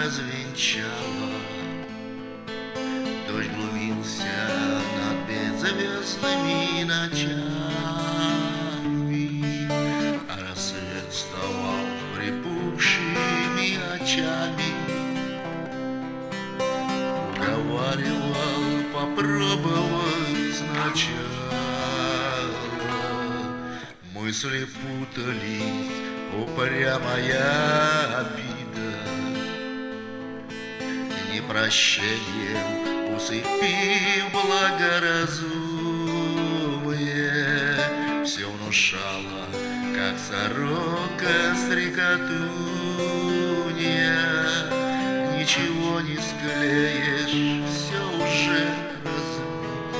развенчала. Дождь глумился над беззвездными ночами, а рассвет вставал припухшими очами. Уговаривал попробовать сначала. Мысли путались, упрямая обида, непрощением усыпив благоразумие, все внушало, как сорока стрекотунья. Ничего не склеишь, все уже размыто.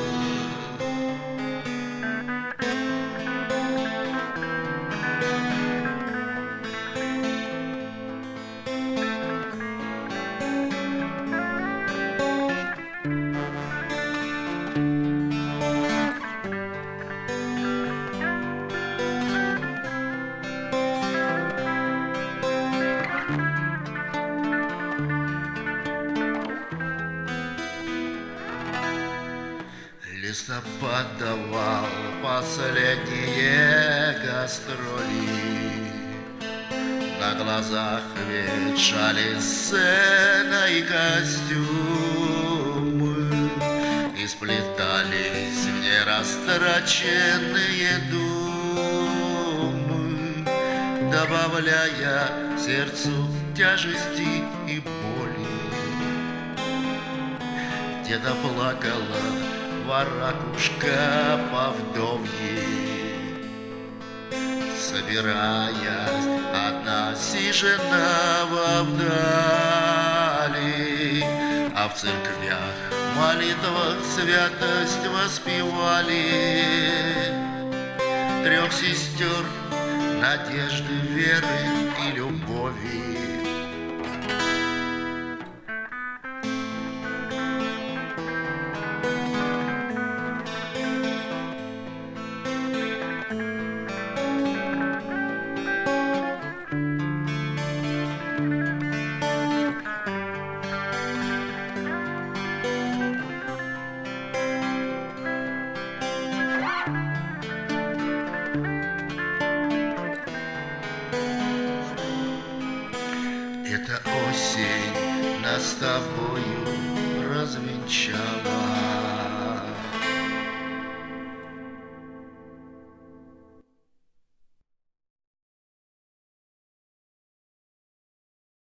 Листопад давал последние гастроли. На глазах ветшали сцена и костюмы, и сплетались в нерастраченные думы, добавляя сердцу тяжести и боли. Где-то плакала воракушка по вдовье, собираясь одна сиженного вдали, а в церквях молитвах святость воспевали. Трех сестер надежды, веры и любови. Эта осень нас с тобой